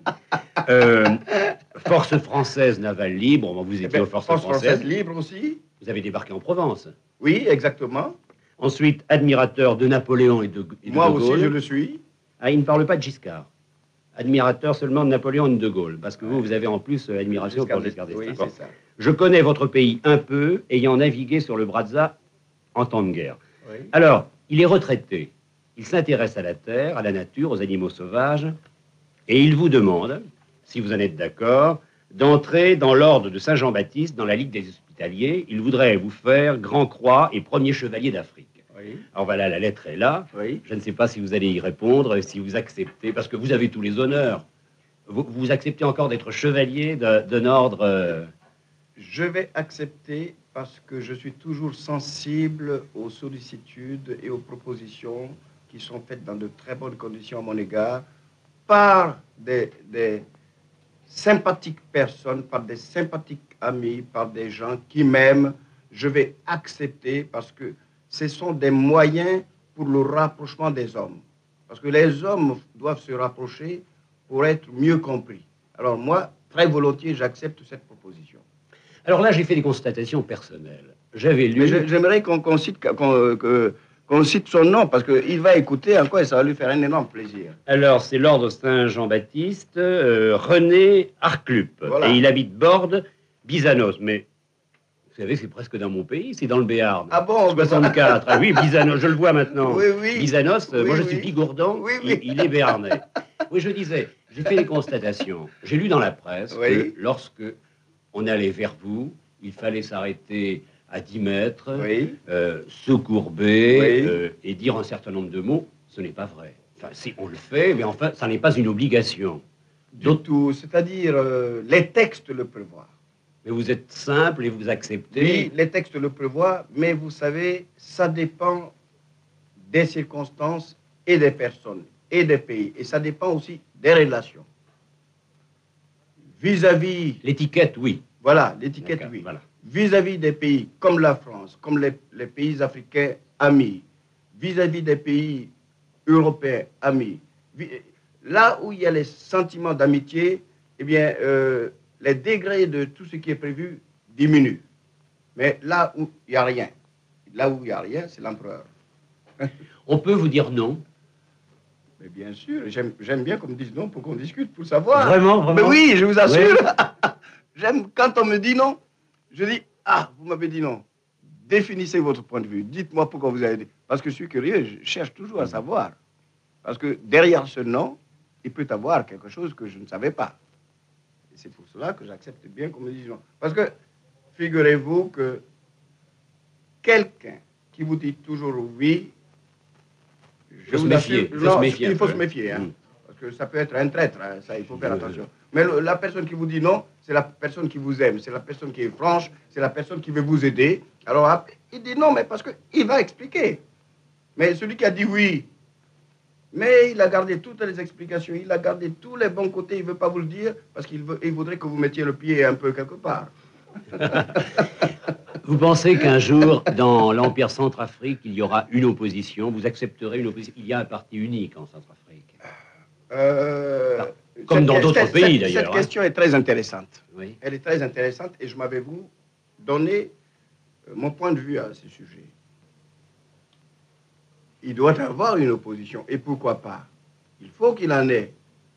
S2: Force française navale libre, vous étiez aux forces françaises.
S3: Libre aussi.
S2: Vous avez débarqué en Provence.
S3: Oui, exactement.
S2: Ensuite, admirateur de Napoléon et de
S3: Moi
S2: de Gaulle.
S3: aussi, je le suis.
S2: Ah, il ne parle pas de Giscard. Admirateur seulement de Napoléon et de Gaulle, parce que vous avez en plus admiration pour Giscard d'Estaing.
S3: Oui, c'est ça.
S2: Je connais votre pays un peu, ayant navigué sur le Brazza en temps de guerre.
S3: Oui.
S2: Alors, il est retraité. Il s'intéresse à la terre, à la nature, aux animaux sauvages, et il vous demande, si vous en êtes d'accord, d'entrer dans l'ordre de Saint-Jean-Baptiste, dans la Ligue des Hospitaliers. Il voudrait vous faire grand croix et premier chevalier d'Afrique.
S3: Oui.
S2: Alors voilà, la lettre est là.
S3: Oui.
S2: Je ne sais pas si vous allez y répondre, si vous acceptez, parce que vous avez tous les honneurs. Vous acceptez encore d'être chevalier d'un ordre...
S3: Je vais accepter parce que je suis toujours sensible aux sollicitudes et aux propositions qui sont faites dans de très bonnes conditions à mon égard par des sympathiques personnes, par des sympathiques amis, par des gens qui m'aiment. Je vais accepter parce que ce sont des moyens pour le rapprochement des hommes. Parce que les hommes doivent se rapprocher pour être mieux compris. Alors moi, très volontiers, j'accepte cette proposition.
S2: Alors là, j'ai fait des constatations personnelles. J'avais lu...
S3: Mais j'aimerais qu'on cite son nom, parce qu'il va écouter encore et ça va lui faire un énorme plaisir.
S2: Alors, c'est l'ordre Saint-Jean-Baptiste, René Arclup.
S3: Voilà.
S2: Et il habite Bordes, Bizanos. Mais, vous savez, c'est presque dans mon pays, c'est dans le Béarn.
S3: Ah bon?
S2: 64. Ah oui, Bizanos, je le vois maintenant.
S3: Oui, oui.
S2: Bizanos,
S3: Oui,
S2: moi je
S3: oui.
S2: suis Pigourdan,
S3: Oui, oui.
S2: il est béarnais. Oui, je disais, j'ai fait des constatations. J'ai lu dans la presse
S3: Oui.
S2: que lorsque on allait vers vous, il fallait s'arrêter à 10 mètres,
S3: Oui.
S2: se courber
S3: Oui.
S2: et dire un certain nombre de mots. Ce n'est pas vrai. Enfin, si on le fait, mais enfin, ça n'est pas une obligation.
S3: Du tout. C'est-à-dire, les textes le prévoient.
S2: Mais vous êtes simple et vous acceptez.
S3: Oui, les textes le prévoient, mais vous savez, ça dépend des circonstances et des personnes et des pays. Et ça dépend aussi des relations. Vis-à-vis...
S2: L'étiquette, oui.
S3: Voilà, l'étiquette,
S2: D'accord,
S3: oui.
S2: voilà.
S3: Vis-à-vis des pays comme la France, comme les pays africains amis, vis-à-vis des pays européens amis, là où il y a les sentiments d'amitié, eh bien, les degrés de tout ce qui est prévu diminuent. Mais là où il n'y a rien, c'est l'empereur.
S2: On peut vous dire non.
S3: Mais bien sûr, j'aime bien qu'on me dise non pour qu'on discute, pour savoir.
S2: Vraiment, vraiment.
S3: Mais oui, je vous assure.
S2: Oui.
S3: J'aime quand on me dit non, je dis, ah, vous m'avez dit non. Définissez votre point de vue. Dites-moi pourquoi vous avez dit. Parce que je suis curieux, je cherche toujours à savoir. Parce que derrière ce non, il peut y avoir quelque chose que je ne savais pas. Et c'est pour cela que j'accepte bien qu'on me dise non. Parce que, figurez-vous que quelqu'un qui vous dit toujours oui, je vous assure, non, il faut se méfier. Hein. Parce que ça peut être un traître, hein, ça, il faut faire attention. Mais la personne qui vous dit non, c'est la personne qui vous aime, c'est la personne qui est franche, c'est la personne qui veut vous aider. Alors, après, il dit non, mais parce qu'il va expliquer. Mais celui qui a dit oui, mais il a gardé toutes les explications, il a gardé tous les bons côtés, il ne veut pas vous le dire, parce qu'il voudrait que vous mettiez le pied un peu quelque part.
S2: Vous pensez qu'un jour, dans l'Empire Centrafrique, il y aura une opposition? Vous accepterez une opposition? Il y a un parti unique en Centrafrique. Comme dans d'autres pays, d'ailleurs.
S3: Cette question est très intéressante.
S2: Oui.
S3: Elle est très intéressante et je m'avais donné mon point de vue à ce sujet. Il doit y avoir une opposition. Et pourquoi pas? Il faut qu'il en ait.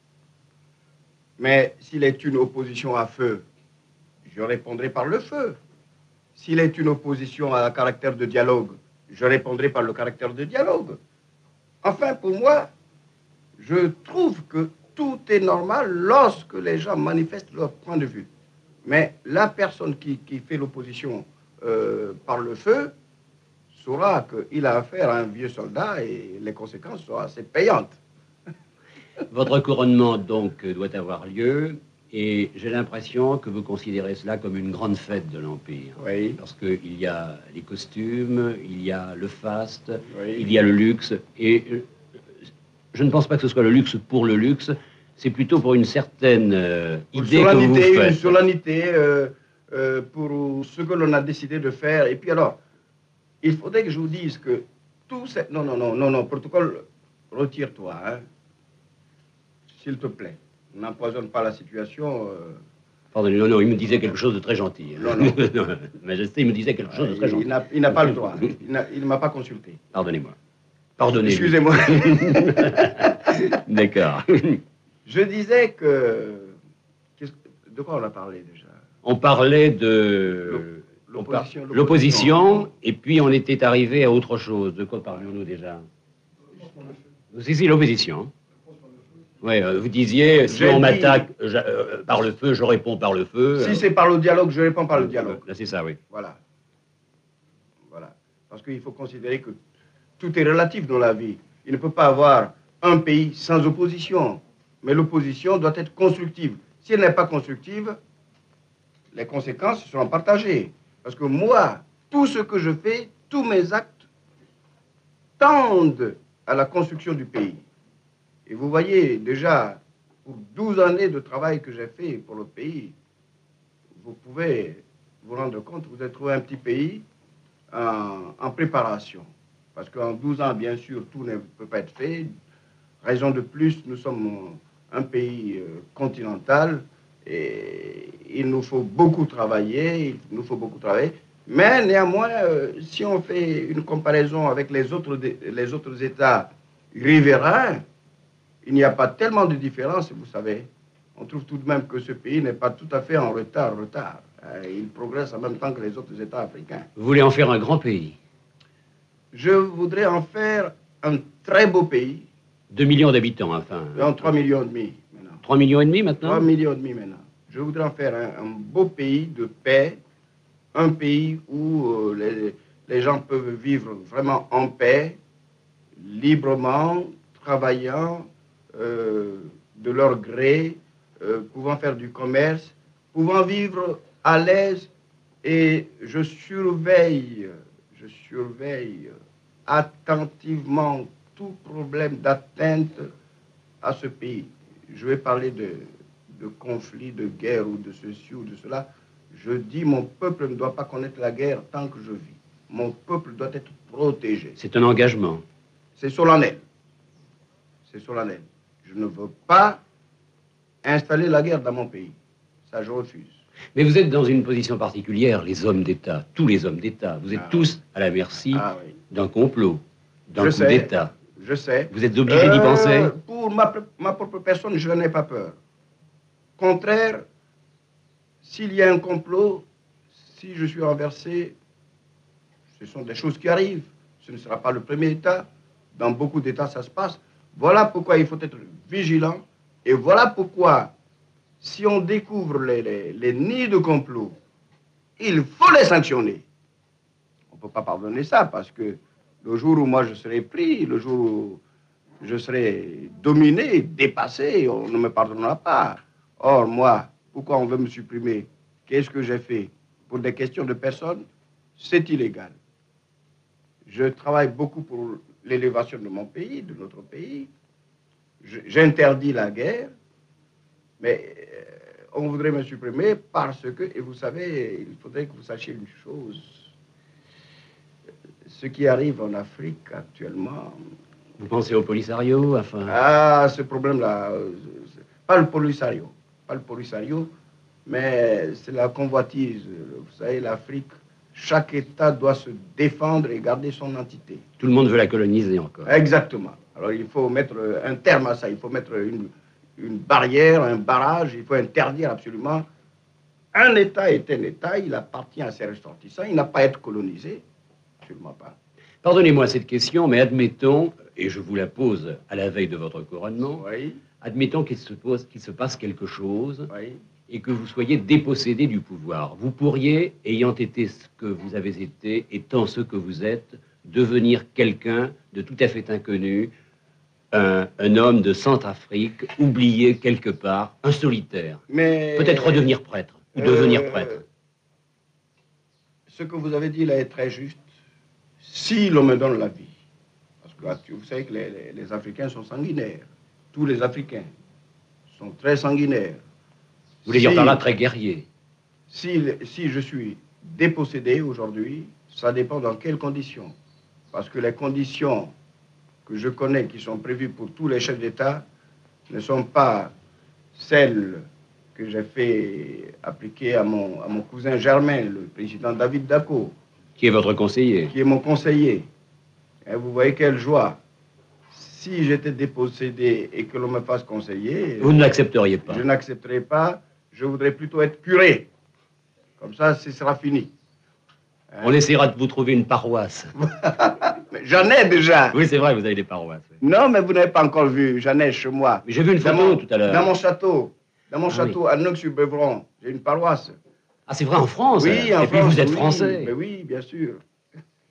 S3: Mais s'il est une opposition à feu, je répondrai par le feu. S'il est une opposition à un caractère de dialogue, je répondrai par le caractère de dialogue. Enfin, pour moi, je trouve que tout est normal lorsque les gens manifestent leur point de vue. Mais la personne qui fait l'opposition par le feu saura qu'il a affaire à un vieux soldat et les conséquences seront assez payantes.
S2: Votre couronnement, donc, doit avoir lieu. Et j'ai l'impression que vous considérez cela comme une grande fête de l'Empire.
S3: Oui.
S2: Parce qu'il y a les costumes, il y a le faste,
S3: Oui.
S2: il y a le luxe. Et je ne pense pas que ce soit le luxe pour le luxe, c'est plutôt pour une certaine idée que vous faites.
S3: Une solennité pour ce que l'on a décidé de faire. Et puis alors, il faudrait que je vous dise que tout c'est... Non, protocole, retire-toi, hein. S'il te plaît. N'empoisonne pas la situation.
S2: Pardonnez, non, il me disait quelque chose de très gentil.
S3: Non.
S2: Majesté, il me disait quelque chose de très gentil.
S3: Il n'a pas le droit. Il ne m'a pas consulté.
S2: Pardonnez-moi. Pardonnez-moi.
S3: Excusez-moi.
S2: D'accord.
S3: Je disais que... De quoi on a parlé déjà?
S2: On parlait de... L'opposition, et puis on était arrivé à autre chose. De quoi parlions-nous déjà? Si, l'opposition. Oui, vous disiez, si on m'attaque par le feu, je réponds par le feu.
S3: Si c'est par le dialogue, je réponds par le dialogue.
S2: Là, c'est ça, oui.
S3: Voilà. Parce qu'il faut considérer que tout est relatif dans la vie. Il ne peut pas avoir un pays sans opposition. Mais l'opposition doit être constructive. Si elle n'est pas constructive, les conséquences seront partagées. Parce que moi, tout ce que je fais, tous mes actes tendent à la construction du pays. Et vous voyez, déjà, pour 12 années de travail que j'ai fait pour le pays, vous pouvez vous rendre compte, vous avez trouvé un petit pays en préparation. Parce qu'en 12 ans, bien sûr, tout ne peut pas être fait. Raison de plus, nous sommes un pays continental et il nous faut beaucoup travailler, Mais néanmoins, si on fait une comparaison avec les autres États riverains, il n'y a pas tellement de différence, vous savez. On trouve tout de même que ce pays n'est pas tout à fait en retard. Il progresse en même temps que les autres États africains.
S2: Vous voulez en faire un grand pays?
S3: Je voudrais en faire un très beau pays.
S2: 2 millions d'habitants, enfin.
S3: 3,5 millions maintenant.
S2: 3,5 millions maintenant?
S3: 3,5 millions maintenant. Je voudrais en faire un beau pays de paix, un pays où les gens peuvent vivre vraiment en paix, librement, travaillant de leur gré, pouvant faire du commerce, pouvant vivre à l'aise. Et je surveille attentivement tout problème d'atteinte à ce pays. Je vais parler de conflit, de guerre ou de ceci ou de cela. Je dis, mon peuple ne doit pas connaître la guerre tant que je vis. Mon peuple doit être protégé.
S2: C'est un engagement.
S3: C'est solennel. C'est solennel. Je ne veux pas installer la guerre dans mon pays. Ça, je refuse.
S2: Mais vous êtes dans une position particulière, les hommes d'État, tous les hommes d'État. Vous êtes tous à la merci d'un complot, d'un coup d'État.
S3: Je sais.
S2: Vous êtes obligé d'y penser?
S3: Pour ma propre personne, je n'en ai pas peur. Contraire, s'il y a un complot, si je suis renversé, ce sont des choses qui arrivent. Ce ne sera pas le premier État. Dans beaucoup d'États, ça se passe. Voilà pourquoi il faut être vigilant. Et voilà pourquoi, si on découvre les nids de complot, il faut les sanctionner. On ne peut pas pardonner ça parce que le jour où moi je serai pris, le jour où je serai dominé, dépassé, on ne me pardonnera pas. Or, moi, pourquoi on veut me supprimer? Qu'est-ce que j'ai fait? Pour des questions de personnes, c'est illégal. Je travaille beaucoup pour l'élévation de mon pays, de notre pays. J'interdis la guerre, mais on voudrait me supprimer parce que, et vous savez, il faudrait que vous sachiez une chose. Ce qui arrive en Afrique actuellement...
S2: Vous pensez au Polisario, enfin...
S3: Ah, ce problème-là, pas le Polisario, mais c'est la convoitise. Vous savez, l'Afrique, chaque État doit se défendre et garder son entité.
S2: Tout le monde veut la coloniser encore.
S3: Exactement. Alors il faut mettre un terme à ça, il faut mettre une barrière, un barrage, il faut interdire absolument. Un État est un État, il appartient à ses ressortissants, il n'a pas à être colonisé. Absolument pas.
S2: Pardonnez-moi cette question, mais admettons, et je vous la pose à la veille de votre couronnement, admettons qu'il se passe quelque chose et que vous soyez dépossédé du pouvoir. Vous pourriez, ayant été ce que vous avez été, étant ce que vous êtes, devenir quelqu'un de tout à fait inconnu, un homme de Centrafrique, oublié quelque part, un solitaire.
S3: Mais...
S2: Peut-être redevenir prêtre, ou devenir prêtre.
S3: Ce que vous avez dit là est très juste. Si l'on me donne la vie, parce que vous savez que les Africains sont sanguinaires, tous les Africains sont très sanguinaires.
S2: Vous voulez dire par là très guerrier?
S3: Si je suis dépossédé aujourd'hui, ça dépend dans quelles conditions. Parce que les conditions que je connais, qui sont prévues pour tous les chefs d'État, ne sont pas celles que j'ai fait appliquer à mon cousin Germain, le président David Dacko.
S2: Qui est votre conseiller?
S3: Qui est mon conseiller. Et vous voyez quelle joie. Si j'étais dépossédé et que l'on me fasse conseiller...
S2: Vous ne l'accepteriez pas?
S3: Je n'accepterai pas. Je voudrais plutôt être curé. Comme ça, ce sera fini.
S2: On essaiera de vous trouver une paroisse.
S3: J'en ai déjà.
S2: Oui, c'est vrai, vous avez des paroisses. Oui.
S3: Non, mais vous n'avez pas encore vu. J'en ai chez moi.
S2: Mais j'ai vu une photo tout à l'heure.
S3: Dans mon château. Dans mon château, à Nox-sur-Beuvron. J'ai une paroisse.
S2: Ah, c'est vrai, en France?
S3: Oui, en France.
S2: Et puis vous êtes français.
S3: Mais oui, bien sûr.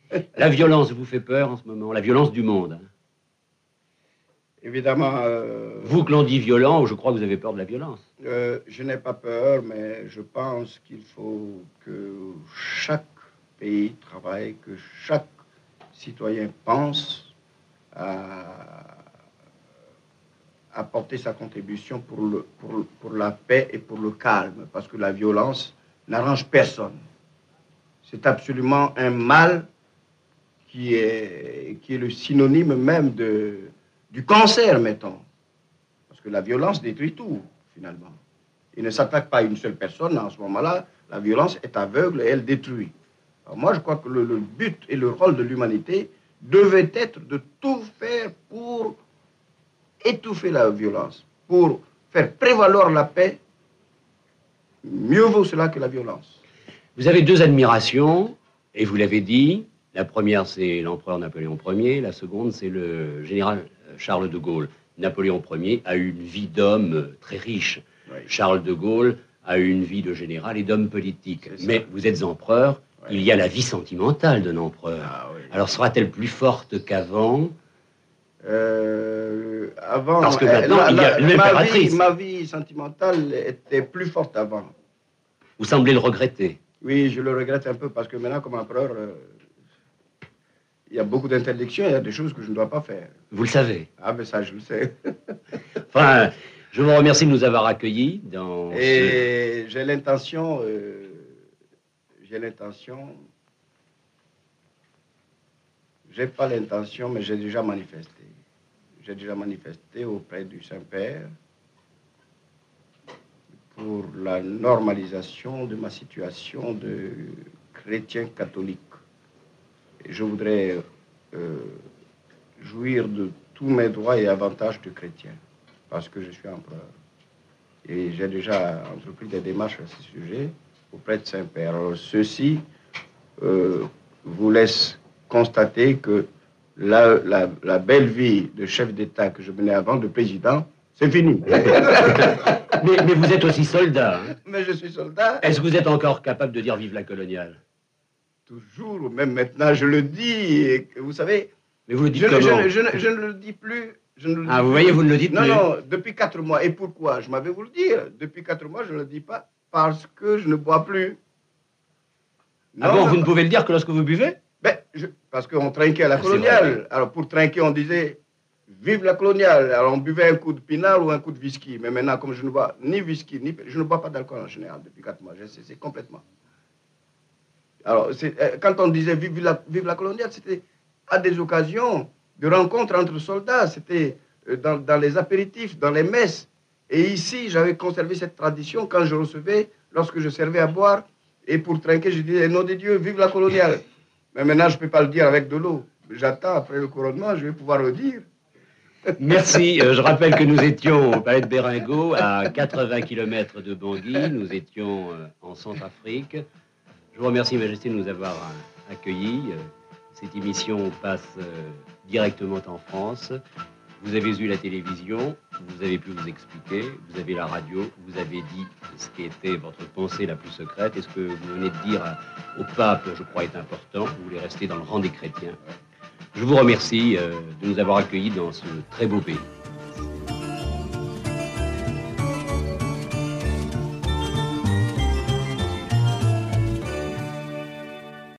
S2: La violence vous fait peur en ce moment, la violence du monde. Hein.
S3: Évidemment...
S2: Vous que l'on dit violent, je crois que vous avez peur de la violence.
S3: Je n'ai pas peur, mais je pense qu'il faut que chaque pays travaille, que chaque citoyen pense à apporter sa contribution pour la paix et pour le calme, parce que la violence n'arrange personne. C'est absolument un mal qui est le synonyme même du cancer, mettons. Parce que la violence détruit tout, finalement. Il ne s'attaque pas à une seule personne. En ce moment-là, la violence est aveugle et elle détruit. Alors moi, je crois que le but et le rôle de l'humanité devait être de tout faire pour étouffer la violence, pour faire prévaloir la paix. Mieux vaut cela que la violence.
S2: Vous avez deux admirations, et vous l'avez dit. La première, c'est l'empereur Napoléon Ier. La seconde, c'est le général Charles de Gaulle. Napoléon Ier a eu une vie d'homme très riche. Oui. Charles de Gaulle a eu une vie de général et d'homme politique. Mais vous êtes empereur, oui. Il y a la vie sentimentale d'un empereur. Ah, oui. Alors sera-t-elle plus forte qu'avant?
S3: Avant,
S2: parce que maintenant, il y a l'impératrice.
S3: Ma vie sentimentale était plus forte avant.
S2: Vous semblez le regretter.
S3: Oui, je le regrette un peu parce que maintenant, comme empereur, il y a beaucoup d'interdictions, il y a des choses que je ne dois pas faire.
S2: Vous le savez?
S3: Ah, mais ça, je le sais.
S2: Enfin, je vous remercie de nous avoir accueillis dans
S3: Et j'ai l'intention... J'ai pas l'intention, mais j'ai déjà manifesté. J'ai déjà manifesté auprès du Saint-Père pour la normalisation de ma situation de chrétien catholique. Et je voudrais jouir de tous mes droits et avantages de chrétien, parce que je suis empereur. Et j'ai déjà entrepris des démarches à ce sujet auprès de Saint-Père. Alors, ceci vous laisse constater que la belle vie de chef d'État que je menais avant, de président, c'est fini.
S2: mais vous êtes aussi soldat. Hein?
S3: Mais je suis soldat.
S2: Est-ce que vous êtes encore capable de dire vive la coloniale?
S3: Toujours, même maintenant, je le dis. Et, vous savez...
S2: Mais vous le dites comment?
S3: Je ne le dis plus.
S2: Vous voyez, vous ne le dites plus.
S3: Non, depuis 4 mois. Et pourquoi? Je m'avais vous le dire. Depuis 4 mois, je ne le dis pas parce que je ne bois plus.
S2: Ah bon, vous ne pouvez le dire que lorsque vous buvez?
S3: Parce qu'on trinquait à la coloniale. Alors pour trinquer, on disait vive la coloniale. Alors on buvait un coup de pinard ou un coup de whisky. Mais maintenant, comme je ne bois ni whisky, je ne bois pas d'alcool en général depuis 4 mois. J'ai cessé complètement. Alors quand on disait vive la coloniale, c'était à des occasions de rencontres entre soldats. C'était dans les apéritifs, dans les messes. Et ici, j'avais conservé cette tradition quand je recevais, lorsque je servais à boire. Et pour trinquer, je disais, nom de Dieu, vive la coloniale. Mais maintenant, je ne peux pas le dire avec de l'eau. J'attends, après le couronnement, je vais pouvoir le dire.
S2: Merci. Je rappelle que nous étions au palais de Béringot, à 80 km de Bangui. Nous étions en Centrafrique. Je vous remercie, Majesté, de nous avoir accueillis. Cette émission passe directement en France. Vous avez eu la télévision, vous avez pu vous expliquer, vous avez la radio, vous avez dit ce qui était votre pensée la plus secrète. Et ce que vous venez de dire au pape, je crois, est important. Vous voulez rester dans le rang des chrétiens. Je vous remercie de nous avoir accueillis dans ce très beau pays.